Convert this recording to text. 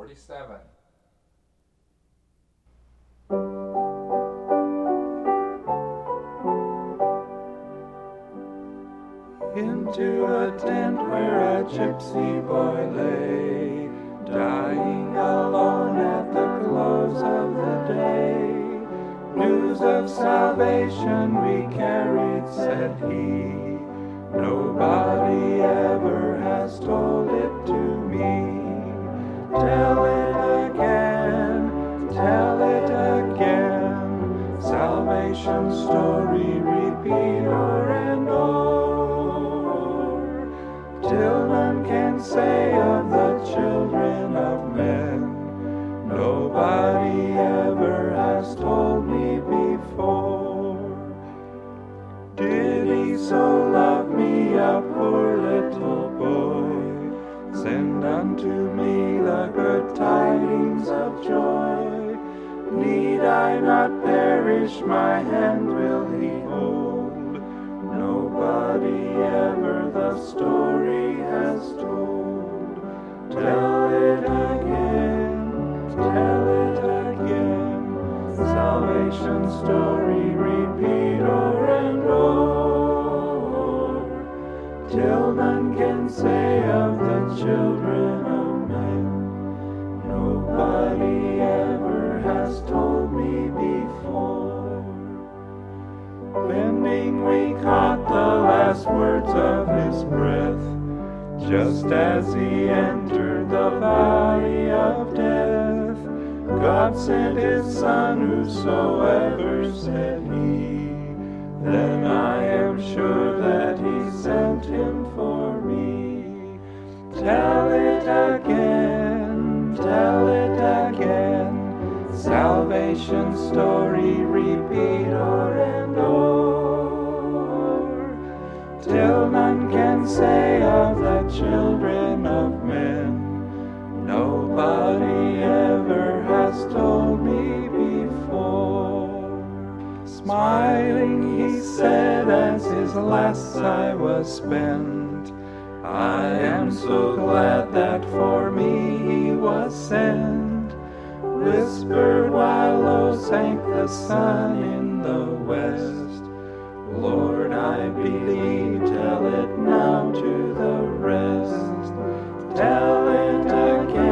47. Into a tent where a gypsy boy lay, dying alone at the close of the day. News of salvation we carried, said he. Nobody ever has told it to me. Tell it again, tell it again. Salvation story, repeat o'er and o'er, till none can say of the children of men, nobody ever has told me before. Did he so love me, a poor little boy, send unto me the good tidings of joy? Need I not perish, my hand will he hold. Nobody ever the story has told. Tell it again, tell it again. Salvation story, repeat o'er and o'er, till none can say of the children of men, nobody ever has told me before. Bending we caught the last words of his breath, just as he entered the valley of death. God sent his Son, whosoever, said he. Then I am sure that he sent him for me. Tell it again, tell it again. Salvation story, repeat o'er and o'er, till none can say of the children of men, nobody ever has told me before. Smiling he said as his last sigh was spent, I am so glad that for me he was sent. Whispered while low sank the sun in the west, Lord, I believe, tell it now to the rest. Tell it again.